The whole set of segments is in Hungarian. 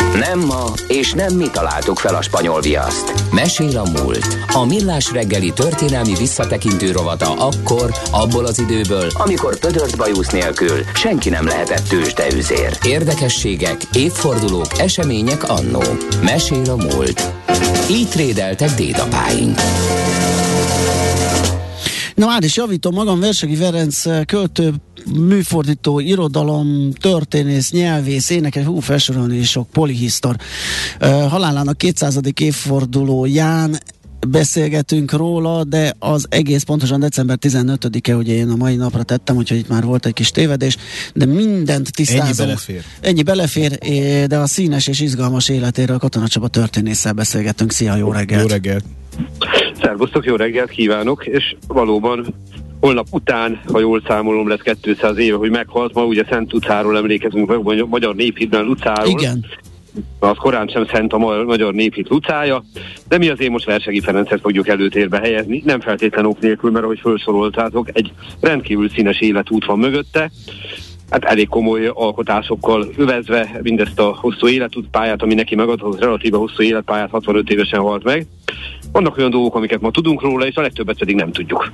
Nem ma, és nem mi találtuk fel a spanyol viaszt. Mesél a múlt. A Millás reggeli történelmi visszatekintő rovata akkor, abból az időből, amikor pödört bajusz nélkül senki nem lehetett tőzsdeüzér. Érdekességek, évfordulók, események annó. Mesél a múlt. Így trédeltek dédapáink. Na már is javítom magam, Versegi Ferenc költő, műfordító, irodalom, történész, nyelvész, énekes, felsorolni is sok, polihisztor. Halálának 200. évfordulóján beszélgetünk róla, de az egész pontosan december 15-e, ugye én a mai napra tettem, úgyhogy itt már volt egy kis tévedés, de mindent tisztázunk. Ennyi belefér, de a színes és izgalmas életéről Katona Csaba történésszel beszélgetünk. Szia, jó reggelt! Jó reggelt! Szervusztok, jó reggelt kívánok, és valóban holnap után, ha jól számolom, lesz 200 éve, hogy meghalt. Ma ugye Szent Lucáról emlékezünk meg, a magyar néphitben Lucáról. Igen. Az korán sem szent a magyar néphit Lucája, de mi azért most Versegi Ferencet fogjuk előtérbe helyezni, nem feltétlen ok nélkül, mert ahogy felsoroltátok, egy rendkívül színes életút van mögötte. Hát elég komoly alkotásokkal övezve mindezt a hosszú életútpályát, ami neki megadott, relatíve hosszú életpályát, 65 évesen halt meg. Vannak olyan dolgok, amiket ma tudunk róla, és a legtöbbet pedig nem tudjuk.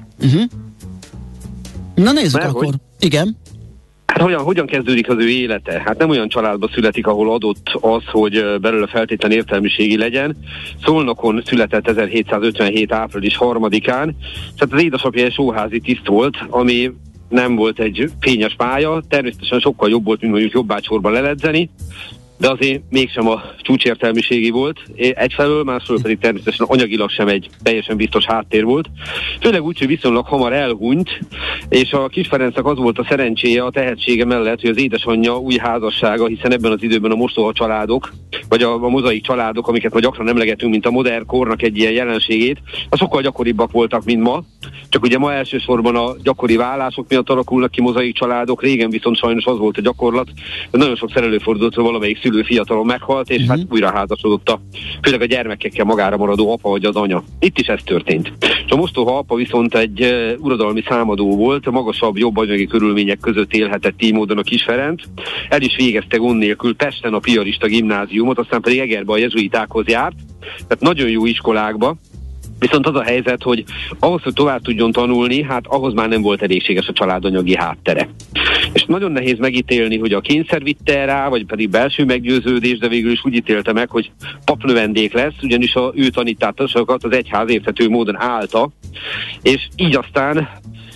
Na nézzük mert akkor. Hogy? Igen. Hát hogyan kezdődik az ő élete? Hát nem olyan családba születik, ahol adott az, hogy belőle feltétlen értelmiségi legyen. Szolnokon született 1757. április 3-án. Tehát az édesapja egy sóházi tiszt volt, ami nem volt egy fényes pálya, természetesen sokkal jobb volt, mint mondjuk jobbácsorban leledzeni, de azért mégsem a csúcsértelmiségi volt. Egyfelől, másfelől pedig természetesen anyagilag sem egy teljesen biztos háttér volt. Főleg úgy, hogy viszonylag hamar elhunyt, és a Kis Ferencnek az volt a szerencséje, a tehetsége mellett, hogy az édesanyja új házassága, hiszen ebben az időben a mostoha családok, vagy a mozaik családok, amiket ma gyakran emlegetünk, mint a modern kornak egy ilyen jelenségét, az sokkal gyakoribbak voltak, mint ma. Csak ugye ma elsősorban a gyakori vállások miatt alakulnak ki mozaik családok, régen viszont sajnos az volt a gyakorlat, hogy nagyon sokszor előfordult, hogy valamelyik szülő fiatalon meghalt, és hát újra házasodott főleg a gyermekekkel magára maradó apa vagy az anya. Itt is ez történt. És a mostoha apa viszont egy uradalmi számadó volt, magasabb, jobb anyagi körülmények között élhetett így módon a Kis Ferenc. El is végezte gond nélkül Pesten a piarista gimnáziumot, aztán pedig Egerbe a jezsuitákhoz járt, tehát nagyon jó iskolákba. Viszont az a helyzet, hogy ahhoz, hogy tovább tudjon tanulni, hát ahhoz már nem volt elégséges a családanyagi háttere. És nagyon nehéz megítélni, hogy a kényszer vitte rá, vagy pedig belső meggyőződés, de végül is úgy ítélte meg, hogy papnövendék lesz, ugyanis ő tanításokat az egyház érthető módon állta, és így aztán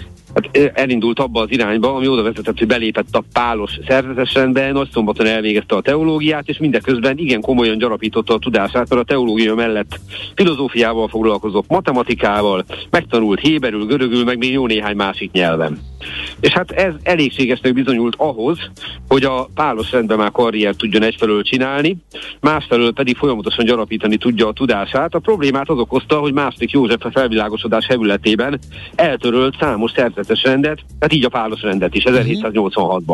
elindult abba az irányba, ami oda vezetett, hogy belépett a pálos szerzetesrendbe, Nagyszombaton elvégezte a teológiát, és mindeközben igen komolyan gyarapította a tudását, mert a teológia mellett filozófiával foglalkozott, matematikával, megtanult héberül, görögül, meg még jó néhány másik nyelven. És hát ez elégségesnek bizonyult ahhoz, hogy a pálos rendben már karriert tudjon egyfelől csinálni, másfelől pedig folyamatosan gyarapítani tudja a tudását. A problémát az okozta, hogy második József a felvilágosodás hevületében eltörölt számos szerzetes rendet, tehát így a pálos rendet is 1786-ban.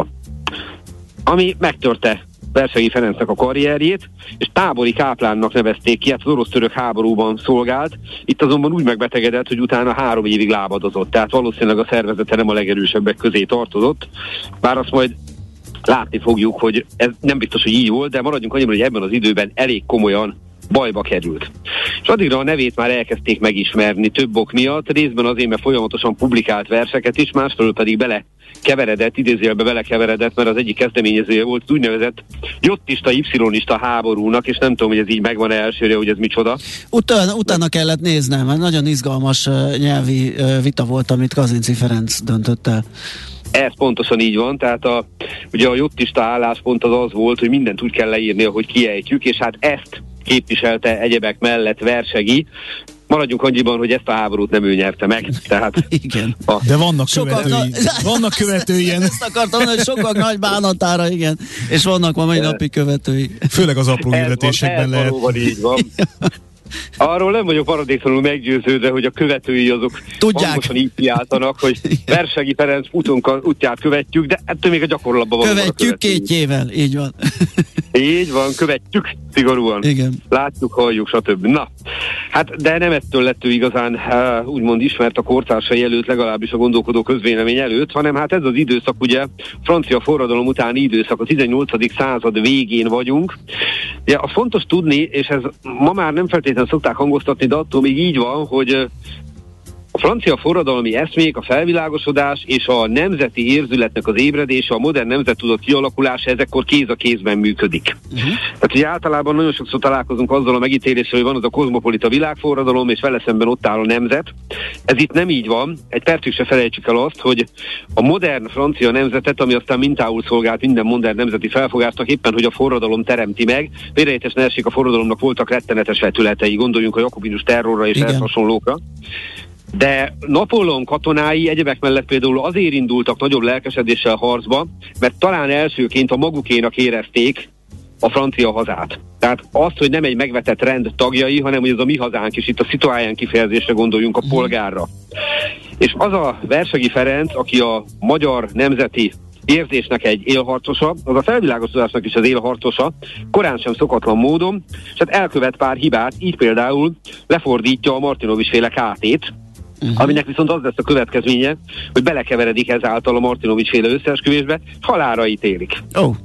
Ami megtörte Versegi Ferencnek a karrierjét, és tábori káplánnak nevezték ki, hát az orosz-török háborúban szolgált, itt azonban úgy megbetegedett, hogy utána 3 évig lábadozott, tehát valószínűleg a szervezete nem a legerősebbek közé tartozott, bár azt majd látni fogjuk, hogy ez nem biztos, hogy így volt, de maradjunk annyiban, hogy ebben az időben elég komolyan bajba került. És addigra a nevét már elkezdték megismerni több ok miatt, részben azért, mert folyamatosan publikált verseket is, másfelől pedig belekeveredett, mert az egyik kezdeményezője volt az úgynevezett jottista, y-ista háborúnak, és nem tudom, hogy ez így megvan elsőre, hogy ez micsoda. Utána kellett néznem, mert nagyon izgalmas nyelvi vita volt, amit Kazinczy Ferenc döntött el. Ez pontosan így van, tehát ugye a jottista álláspont az volt, hogy mindent úgy kell leírni, ahogy kiejtjük, és hát ezt képviselte egyebek mellett Versegi. Maradjunk annyiban, hogy ezt a háborút nem ő nyerte meg. Tehát igen. De vannak követői. Vannak követői. Ezt akartam mondani, hogy sokak nagy bánatára, igen. És vannak ma mai napi követői. Főleg az apró hirdetésekben lehet. Valóban így van. Arról nem vagyok maradéktalanul meggyőződve, hogy a követői azok hangosan így kiáltanak, hogy Versegi Ferenc útját követjük, de ettől még a gyakorlatban van. Követjük 2 évvel, így van. Így van, követjük szigorúan. Igen. Látjuk, halljuk, stb. Na, hát de nem ettől lett ő igazán úgymond ismert a kortársai előtt, legalábbis a gondolkodó közvélemény előtt, hanem hát ez az időszak ugye francia forradalom utáni időszak, a 18. század végén vagyunk, Ja, az fontos tudni, és ez ma már nem feltétlenül szokták hangoztatni, de attól még így van, hogy a francia forradalmi eszmék, a felvilágosodás és a nemzeti érzületnek az ébredése, a modern nemzettudat kialakulása ezekkor kéz a kézben működik. Tehát ugye általában nagyon sokszor találkozunk azzal a megítéléssel, hogy van az a kozmopolita világforradalom, és vele szemben ott áll a nemzet. Ez itt nem így van. Egy percig se felejtsük el azt, hogy a modern francia nemzetet, ami aztán mintául szolgált minden modern nemzeti felfogásnak, éppen hogy a forradalom teremti meg. Félreértés ne essék, a forradalomnak voltak rettenetes vetületei, gondoljunk a jakobinus terrorra és ehhez hasonlókra. De Napóleon katonái egyebek mellett például azért indultak nagyobb lelkesedéssel harcba, mert talán elsőként a magukénak érezték a francia hazát. Tehát azt, hogy nem egy megvetett rend tagjai, hanem hogy ez a mi hazánk, és itt a citoyen kifejezésre gondoljunk, a polgárra. És az a Versegyi Ferenc, aki a magyar nemzeti érzésnek egy élharcosa, az a felvilágosodásnak is az élharcosa, korán sem szokatlan módon, és hát elkövet pár hibát, így például lefordítja a Martinovics-féle KT-t, aminek viszont az lesz a következménye, hogy belekeveredik ezáltal a Martinovics-féle összeesküvésbe, halálra ítélik.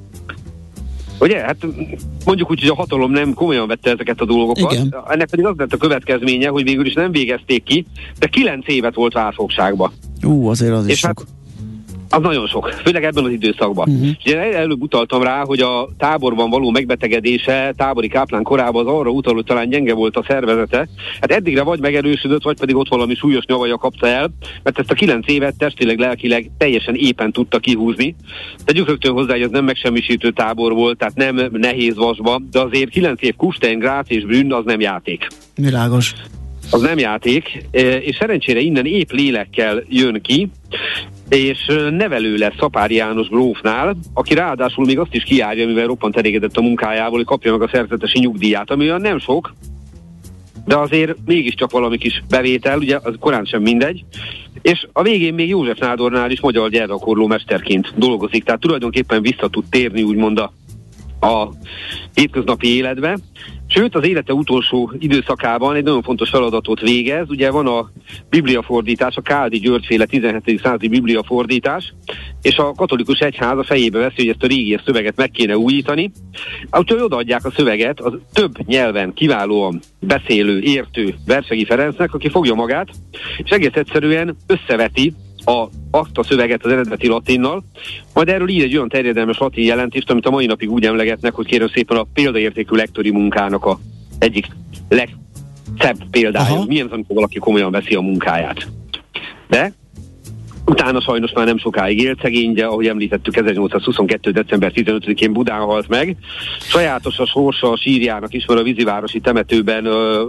Ugye? Hát mondjuk úgy, hogy a hatalom nem komolyan vette ezeket a dolgokat. Igen. Ennek pedig az lett a következménye, hogy végül is nem végezték ki, de 9 évet volt várfogságba. Azért az is sok. Hát, az nagyon sok, főleg ebben az időszakban. Ugye előbb utaltam rá, hogy a táborban való megbetegedése tábori káplán korában az arra utal, hogy talán gyenge volt a szervezete. Hát eddigre vagy megerősödött, vagy pedig ott valami súlyos nyavaja kapta el, mert ezt a 9 évet testileg, lelkileg teljesen éppen tudta kihúzni. Tegyük rögtön hozzá, hogy ez nem megsemmisítő tábor volt, tehát nem nehéz vasba, de azért 9 év Kustén, Grác és Brünn az nem játék. Világos. Az nem játék, és szerencsére innen épp lélekkel jön ki, és nevelő lesz Szapáry János grófnál, aki ráadásul még azt is kijárja, mivel roppant elégedett a munkájából, hogy kapja meg a szerzetesi nyugdíját, ami olyan nem sok, de azért mégiscsak valami kis bevétel, ugye az korán sem mindegy, és a végén még József Nádornál is magyar gyermekkorló mesterként dolgozik, tehát tulajdonképpen vissza tud térni úgymond a hétköznapi életbe. Sőt, az élete utolsó időszakában egy nagyon fontos feladatot végez. Ugye van a bibliafordítás, a Káldi György-féle 17. századi bibliafordítás, és a katolikus egyház a fejébe veszi, hogy ezt a régi szöveget meg kéne újítani. Úgyhogy odaadják a szöveget az több nyelven kiválóan beszélő, értő Versegyi Ferencnek, aki fogja magát, és egész egyszerűen összeveti azt a szöveget az eredeti latinnal, majd erről ír egy olyan terjedelmes latin jelentést, amit a mai napig úgy emlegetnek, hogy kérem szépen a példaértékű lektori munkának a egyik legszebb példája. Milyen az, amikor valaki komolyan veszi a munkáját. De utána sajnos már nem sokáig élt szegény, de ahogy említettük, 1822. december 15-én Budán halt meg. Sajátos a sorsa a sírjának is, mert a vízivárosi temetőben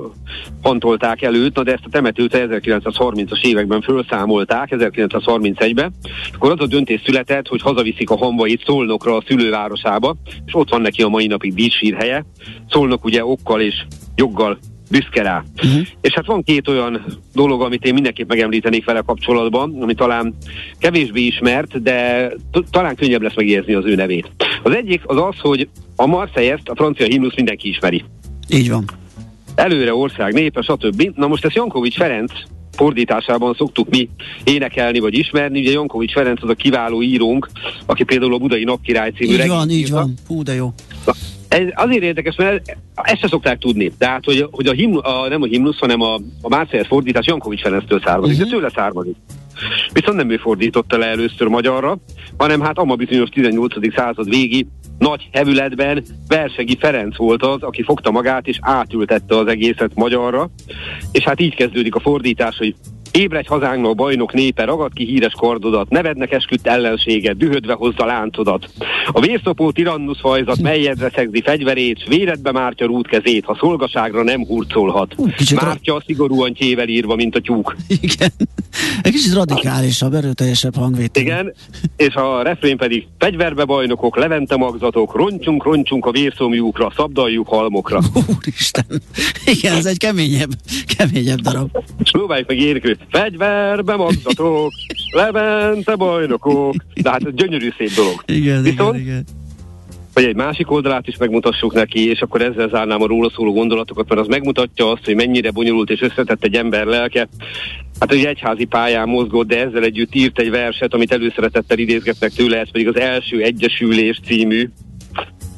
hantolták előtt, de ezt a temetőt 1930-as években felszámolták, 1931-ben. Akkor az a döntés született, hogy hazaviszik a hamvait Szolnokra, a szülővárosába, és ott van neki a mai napig díszsírhelye. Szolnok ugye okkal és joggal büszke rá. És hát van 2 olyan dolog, amit én mindenképp megemlítenék vele kapcsolatban, ami talán kevésbé ismert, de talán könnyebb lesz megérzni az ő nevét. Az egyik az az, hogy a Marseillaise-t, a francia himnusz mindenki ismeri. Így van. Előre ország népe, stb. Na most ezt Jankovics Ferenc fordításában szoktuk mi énekelni vagy ismerni. Ugye Jankovics Ferenc az a kiváló írónk, aki például a Budai Napkirály című regényt így van. Hú, de jó. Ez azért érdekes, mert ezt se szokták tudni. Tehát, hogy nem a himnusz, hanem a Marseillaise fordítás Jankovics Ferenctől származik, de tőle származik. Viszont nem ő fordította le először magyarra, hanem hát a bizonyos 18. század végi nagy hevületben Versegyi Ferenc volt az, aki fogta magát és átültette az egészet magyarra, és hát így kezdődik a fordítás, hogy ébredj hazánknak, bajnok népe, ragad ki híres kardodat, nevednek esküdt ellenséget, dühödve hozza láncodat. A vérszopó tirannusz fajzat, melyedre szegzi fegyverét, s véredbe mártja rútkezét, ha szolgaságra nem hurcolhat. Mártja a szigorúan tyével írva, mint a tyúk. Igen. Egy kicsit radikálisabb, erőteljesebb hangvétel. Igen, és a refrén pedig fegyverbe bajnokok, levente magzatok, roncsunk a vérszomjúkra, szabdaljuk halmokra. Úristen. Igen, ez egy keményebb darab. Próbáljuk meg érni. Fegyverbe magzatok, levente bajnokok. De hát ez gyönyörű szép dolog. Igen, viszont, igen. Hogy egy másik oldalát is megmutassuk neki, és akkor ezzel zárnám a róla szóló gondolatokat, mert az megmutatja azt, hogy mennyire bonyolult és összetett egy ember lelke. Hát egy egyházi pályán mozgott, de ezzel együtt írt egy verset, amit előszeretettel idézgetnek tőle, ez pedig az Első Egyesülés című.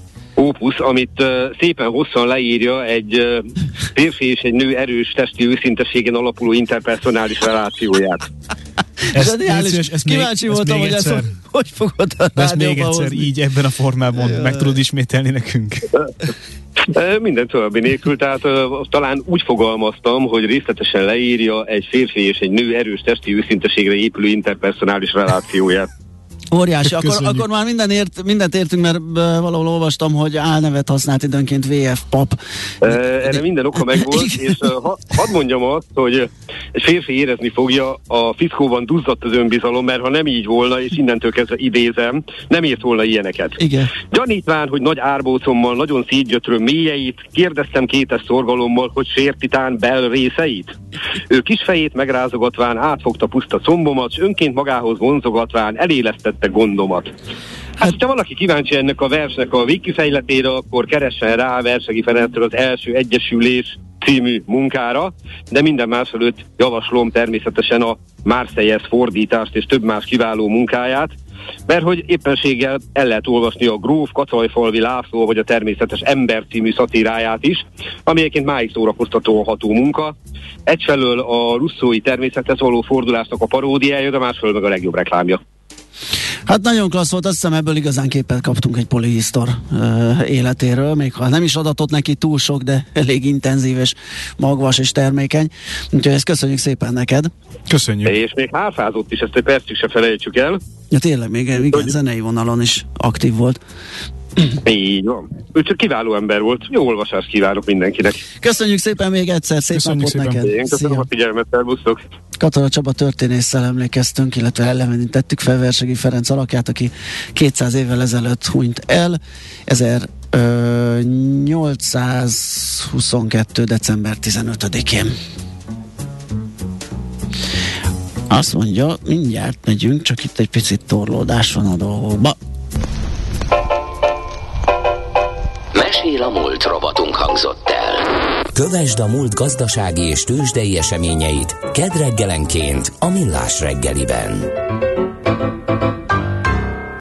ópusz, amit szépen hosszan leírja egy férfi és egy nő erős testi őszinteségen alapuló interpersonális relációját. Ezt kíváncsi voltam, hogy ezt hogy fogod a rádióba ezt még egyszer így ebben a formában meg tudod ismételni nekünk? Minden további nélkül, tehát talán úgy fogalmaztam, hogy részletesen leírja egy férfi és egy nő erős testi őszinteségre épülő interpersonális relációját. Óriási, akkor már mindent értünk, mert valahol olvastam, hogy álnevet használt időnként VF Pap. Erre minden oka megvolt, és hadd mondjam azt, hogy egy férfi érezni fogja, a fickóban duzzadt az önbizalom, mert ha nem így volna, és innentől kezdve idézem, nem írt volna ilyeneket. Igen. Gyanítván, hogy nagy árbócommal nagyon szétgyötröm mélyeit, kérdeztem kétes szorgalommal, hogy sértitán bel részeit. Ő kis fejét megrázogatván átfogta puszta combomat, s önként magához vonzogatván elélesztette gondomat. Hát, hogyha valaki kíváncsi ennek a versnek a végkifejletére, akkor keressen rá Versegi Ferenctől az Első Egyesülés című munkára, de minden más előtt javaslom természetesen a Marseillais fordítást és több más kiváló munkáját, mert hogy éppenséggel el lehet olvasni a Gróf Kacajfalvi László vagy a Természetes Ember című szatíráját is, ami egyébként máig szórakoztató ható munka. Egyfelől a russzói természethez való fordulásnak a paródiája, de másfelől meg a legjobb reklámja. Hát nagyon klassz volt, azt hiszem ebből igazán képet kaptunk egy polihisztor életéről, még ha nem is adatott neki túl sok, de elég intenzív és magvas és termékeny. Úgyhogy ezt köszönjük szépen neked. Köszönjük. És még háfázott is, ezt egy percig se felejtsük el. Ja tényleg, még igen, zenei vonalon is aktív volt. Így van. Ő csak kiváló ember volt. Jó olvasást kívánok mindenkinek. Köszönjük szépen még egyszer, szép napot neked. Én köszönöm a figyelmet, szervusztok. Katona Csaba történésszel emlékeztünk, illetve elevenítettük fel Versegi Ferenc alakját, aki 200 évvel ezelőtt hunyt el, 1822. december 15-én. Azt mondja, mindjárt megyünk, csak itt egy picit torlódás van a dolgokba. Mesél a múlt robotunk hangzott el. Kövesd a múlt gazdasági és tőzsdei eseményeit kedd reggelenként a Millás reggeliben.